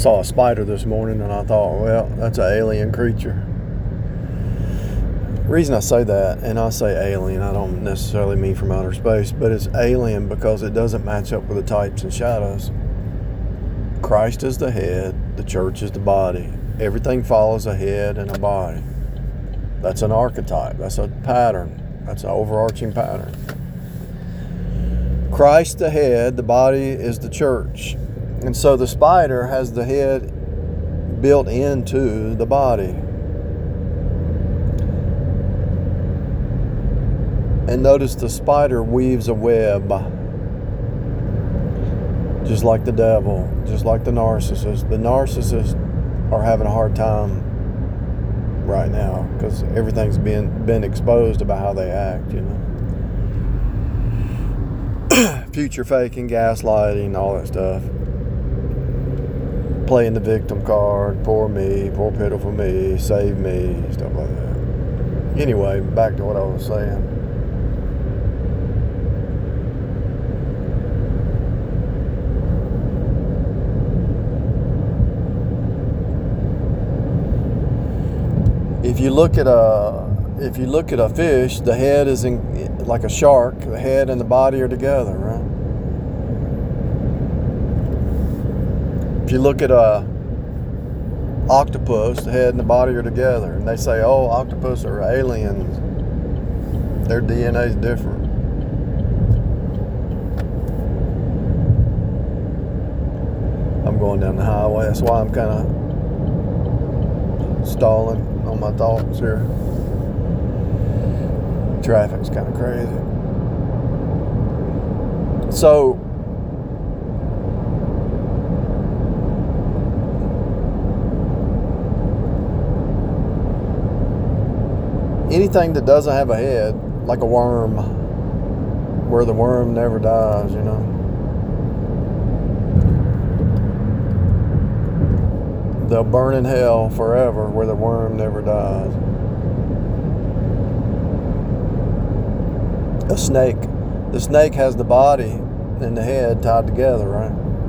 saw a spider this morning and I thought, well, that's an alien creature. The reason I say that, and I say alien, I don't necessarily mean from outer space, but it's alien because it doesn't match up with the types and shadows. Christ is the head, the church is the body. Everything follows a head and a body. That's an archetype, that's a pattern, that's an overarching pattern. Christ the head, the body is the church. And so the spider has the head built into the body. And notice the spider weaves a web, just like the devil, just like the narcissist. The narcissists are having a hard time right now because everything's been exposed about how they act, you know. Future faking, gaslighting, all that stuff. Playing the victim card, poor me, poor pitiful me, save me, stuff like that. Anyway, back to what I was saying. If you look at a fish, the head is like a shark. The head and the body are together, right? If you look at a octopus, the head and the body are together, and they say, "Oh, octopus are aliens. Their DNA is different." I'm going down the highway. That's why I'm kind of stalling on my thoughts here. Traffic's kind of crazy. So anything that doesn't have a head, like a worm, where the worm never dies, you know. They'll burn in hell forever where the worm never dies. A snake. The snake has the body and the head tied together, right?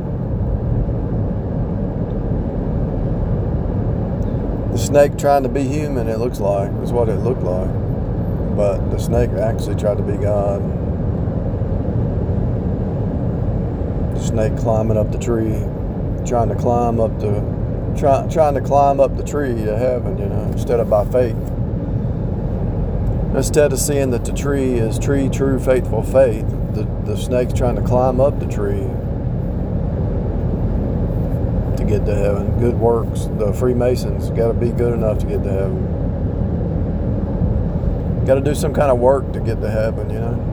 The snake trying to be human, it looks like, is what it looked like. But the snake actually tried to be God. The snake climbing up the tree, trying to climb up the tree to heaven, you know, instead of by faith. Instead of seeing that the tree is true, faithful faith, the snake's trying to climb up the tree to get to heaven. Good works. The Freemasons got to be good enough to get to heaven. Got to do some kind of work to get to heaven, you know.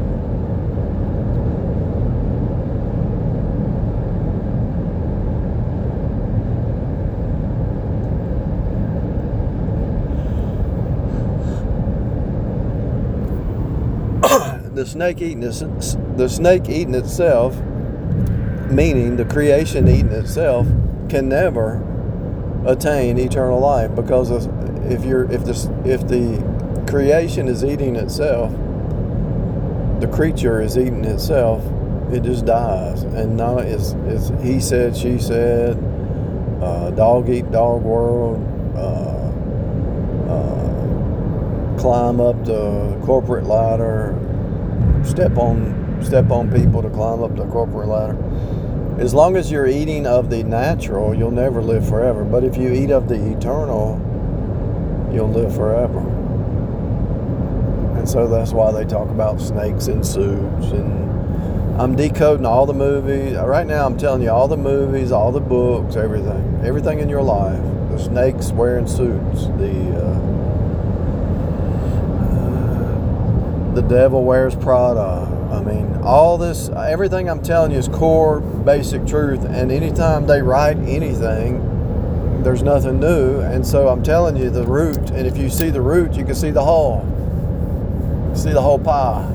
The snake eating itself, meaning the creation eating itself, can never attain eternal life, because if the creation is eating itself, the creature is eating itself, it just dies. And now it's he said, she said, dog eat dog world, climb up the corporate ladder, step on people to climb up the corporate ladder. As long as you're eating of the natural, you'll never live forever. But if you eat of the eternal, you'll live forever. And so that's why they talk about snakes in suits. And I'm decoding all the movies. Right now I'm telling you all the movies, all the books, everything in your life. The snakes wearing suits. The devil wears Prada. I mean, all this, everything I'm telling you is core, basic truth. And anytime they write anything, there's nothing new. And so I'm telling you the root. And if you see the root, you can see the whole. See the whole pie.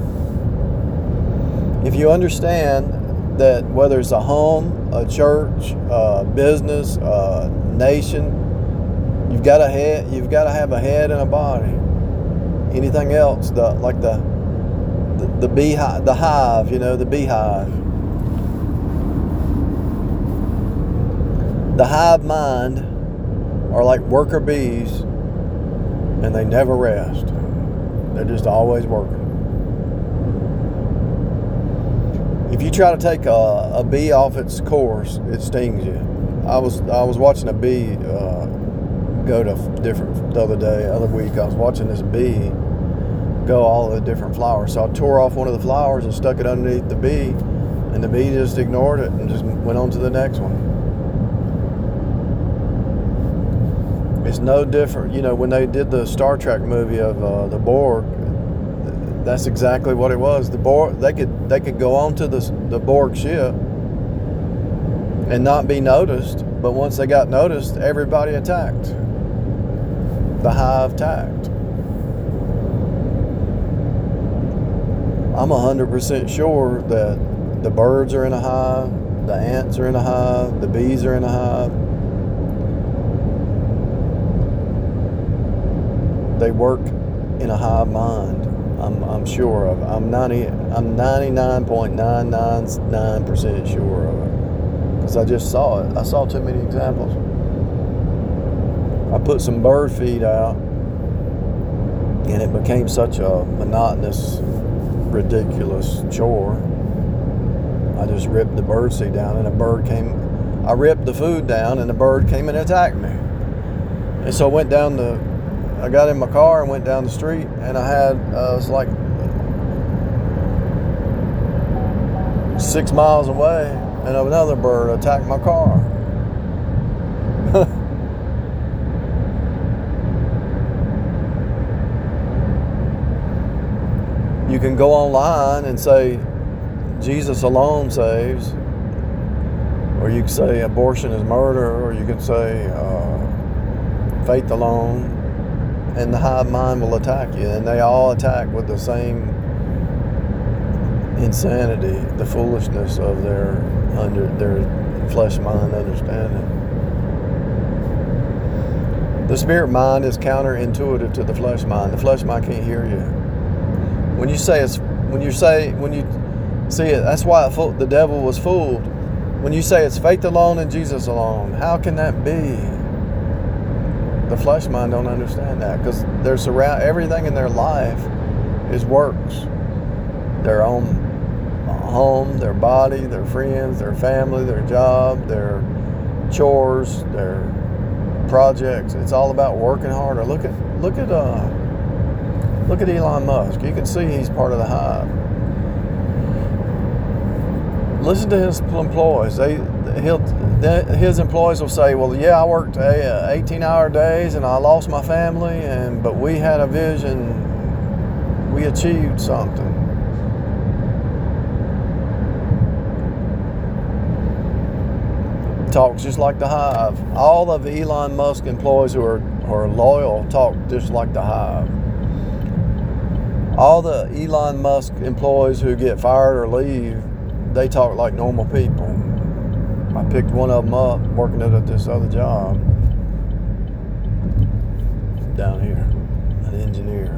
If you understand that whether it's a home, a church, a business, a nation, you've got to have a head and a body. Anything else, like the beehive, the hive, you know, the beehive. The hive mind are like worker bees, and they never rest. They're just always working. If you try to take a bee off its course, it stings you. I was watching a bee go to different the other week. I was watching this bee go all the different flowers. So I tore off one of the flowers and stuck it underneath the bee, and the bee just ignored it and just went on to the next one. It's no different. You know, when they did the Star Trek movie of the Borg, that's exactly what it was. The Borg, they could go onto the Borg ship and not be noticed, but once they got noticed, everybody attacked. The hive attacked. I'm 100% sure that the birds are in a hive, the ants are in a hive, the bees are in a hive. They work in a hive mind. I'm sure of it. I'm 99.999% sure of it. Because I just saw it. I saw too many examples. I put some bird feed out, and it became such a monotonous, ridiculous chore. I just ripped the bird seed down, and I ripped the food down, and the bird came and attacked me. And so I got in my car and went down the street, and I was like 6 miles away, and another bird attacked my car. You can go online and say, Jesus alone saves, or you can say abortion is murder, or you can say faith alone, and the hive mind will attack you, and they all attack with the same insanity, the foolishness of their flesh mind understanding. The spirit mind is counterintuitive to the flesh mind. The flesh mind can't hear you. When you see it, that's why the devil was fooled. When you say it's faith alone and Jesus alone, how can that be? The flesh mind don't understand that, because everything in their life is works. Their own home, their body, their friends, their family, their job, their chores, their projects. It's all about working harder. Look at Elon Musk. You can see he's part of the hive. Listen to his employees. His employees will say, well, yeah, I worked 18-hour days and I lost my family, but we had a vision. We achieved something. Talks just like the hive. All of the Elon Musk employees who are loyal talk just like the hive. All the Elon Musk employees who get fired or leave, they talk like normal people. I picked one of them up working at this other job down here, an engineer.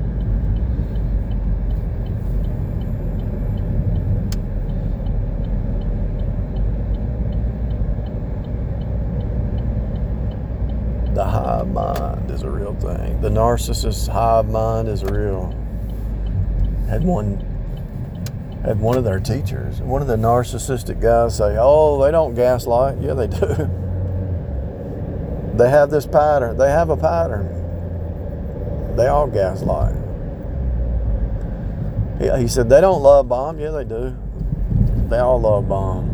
The hive mind is a real thing. The narcissist's hive mind is real. Had one of their teachers, one of the narcissistic guys say, oh, they don't gaslight. Yeah, they do. They have this pattern. They have a pattern. They all gaslight. He said, they don't love bomb. Yeah, they do. They all love bomb.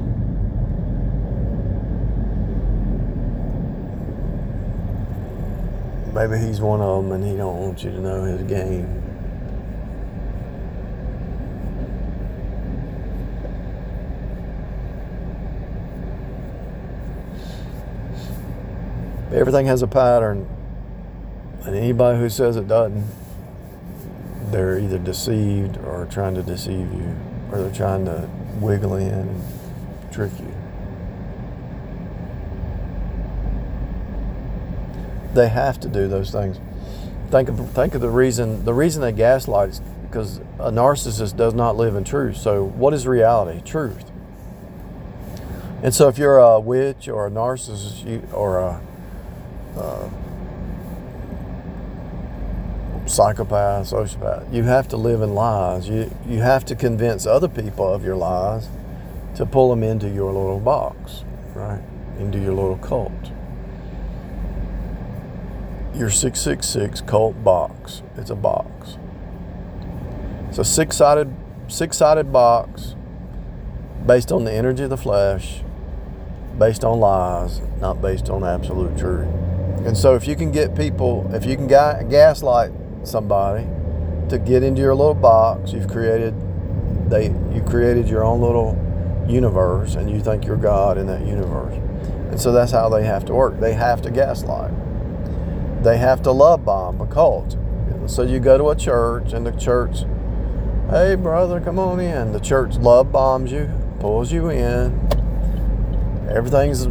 Maybe he's one of them and he don't want you to know his game. Everything has a pattern, and anybody who says it doesn't, they're either deceived or trying to deceive you, or they're trying to wiggle in and trick you. They have to do those things. Think of the reason they gaslight is because a narcissist does not live in truth. So what is reality? Truth. And so if you're a witch or a narcissist or a psychopath, sociopath, you have to live in lies. You have to convince other people of your lies to pull them into your little box, right? Into your little cult. Your 666 cult box. It's a box. It's a six-sided box based on the energy of the flesh, based on lies, not based on absolute truth. And so if you can get people, if you can gaslight somebody to get into your little box, you created your own little universe, and you think you're God in that universe. And so that's how they have to work. They have to gaslight. They have to love bomb a cult. So you go to a church, and the church, hey brother, come on in. The church love bombs you, pulls you in. Everything's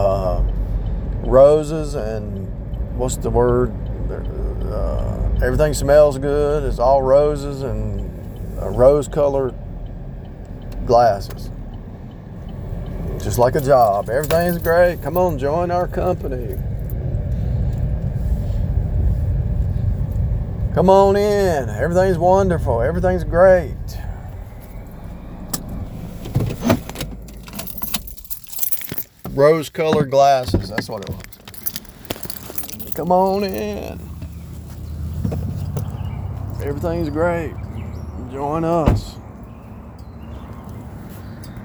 roses and what's the word? Everything smells good. It's all roses and rose-colored glasses. Just like a job. Everything's great. Come on, join our company. Come on in. Everything's wonderful. Everything's great. Rose-colored glasses. That's what it was. Come on in. Everything's great. Join us.